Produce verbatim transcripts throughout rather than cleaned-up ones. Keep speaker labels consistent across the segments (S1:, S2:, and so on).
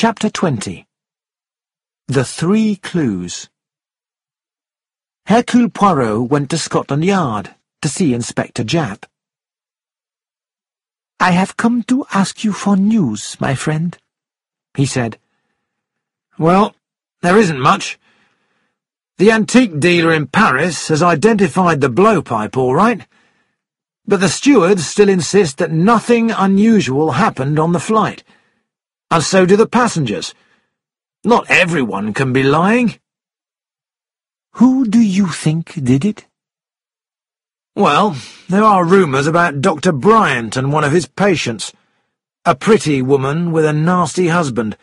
S1: Chapter twenty. The Three Clues. Hercule Poirot went to Scotland Yard to see Inspector Japp. "I have come to ask you for news, my friend," he said.
S2: "Well, there isn't much. The antique dealer in Paris has identified the blowpipe all right, but the stewards still insist that nothing unusual happened on the flight, and so do the passengers. Not everyone can be lying."
S1: "Who do you think did it?"
S2: "Well, there are rumours about Doctor Bryant and one of his patients, a pretty woman with a nasty husband.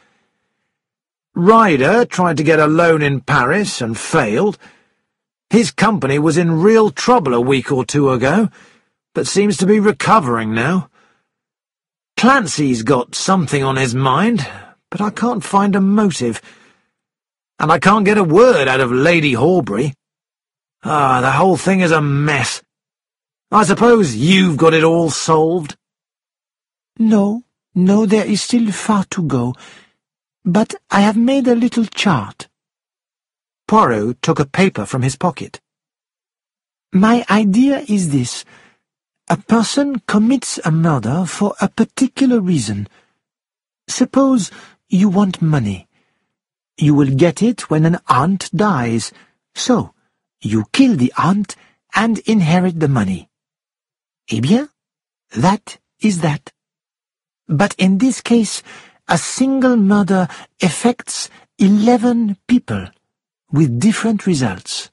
S2: Ryder tried to get a loan in Paris and failed. His company was in real trouble a week or two ago, but seems to be recovering now. Clancy's got something on his mind, but I can't find a motive. And I can't get a word out of Lady Horbury. Ah, the whole thing is a mess. I suppose you've got it all solved?"
S1: No, no, there is still far to go, but I have made a little chart. Poirot took a paper from his pocket. "My idea is this. A person commits a murder for a particular reason. Suppose you want money. You will get it when an aunt dies, so you kill the aunt and inherit the money. Eh bien, that is that. But in this case, a single murder affects eleven people, with different results."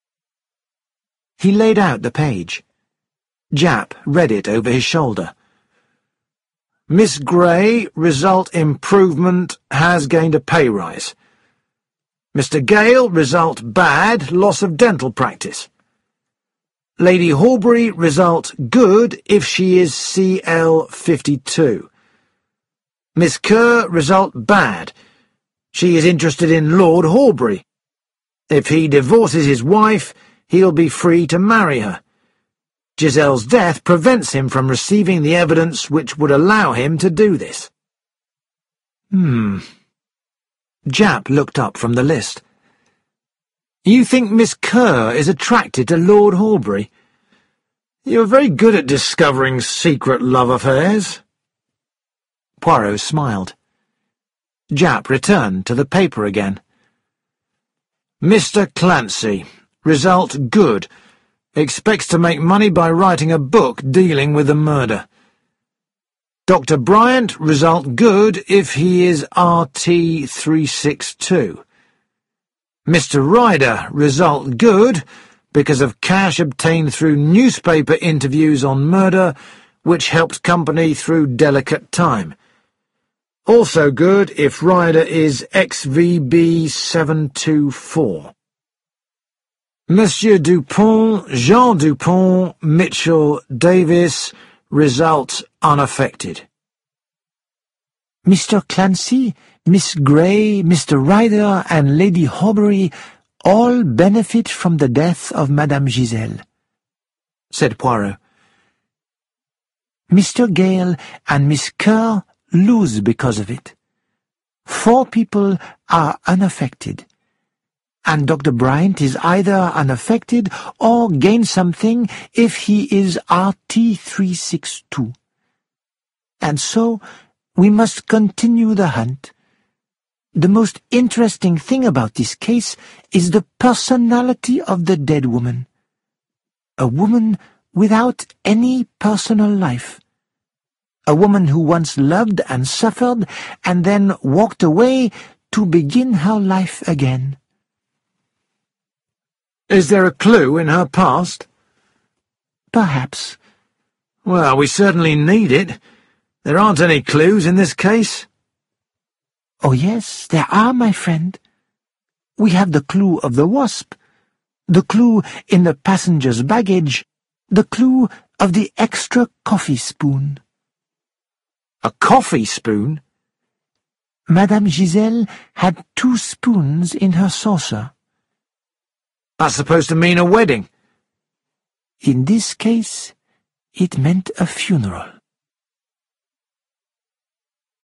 S1: He laid out the page. Japp read it over his shoulder.
S2: "Miss Gray, result improvement, has gained a pay rise. Mister Gale, result bad, loss of dental practice. Lady Horbury, result good if she is C L fifty-two. Miss Kerr, result bad. She is interested in Lord Horbury. If he divorces his wife, he'll be free to marry her. Giselle's death prevents him from receiving the evidence which would allow him to do this."
S1: Hmm.
S2: Japp looked up from the list. "You think Miss Kerr is attracted to Lord Horbury? You're very good at discovering secret love affairs."
S1: Poirot smiled.
S2: Japp returned to the paper again. "Mister Clancy, result good. Expects to make money by writing a book dealing with the murder. Doctor Bryant, result good if he is R T three sixty-two. Mister Ryder, result good because of cash obtained through newspaper interviews on murder, which helped company through delicate time. Also good if Ryder is X V B seven two four. Monsieur Dupont, Jean Dupont, Mitchell, Davis, result unaffected."
S1: "Mister Clancy, Miss Gray, Mister Ryder, and Lady Horbury all benefit from the death of Madame Giselle," said Poirot. "Mister Gale and Miss Kerr lose because of it. Four people are unaffected, and Doctor Bryant is either unaffected or gains something if he is R T three sixty-two. And so we must continue the hunt. The most interesting thing about this case is the personality of the dead woman. A woman without any personal life. A woman who once loved and suffered and then walked away to begin her life again."
S2: "Is there a clue in her past?"
S1: "Perhaps."
S2: "Well, we certainly need it. There aren't any clues in this case."
S1: "Oh yes, there are, my friend. We have the clue of the wasp, the clue in the passenger's baggage, the clue of the extra coffee spoon."
S2: "A coffee spoon?"
S1: "Madame Giselle had two spoons in her saucer."
S2: "That's supposed to mean a wedding."
S1: "In this case, it meant a funeral."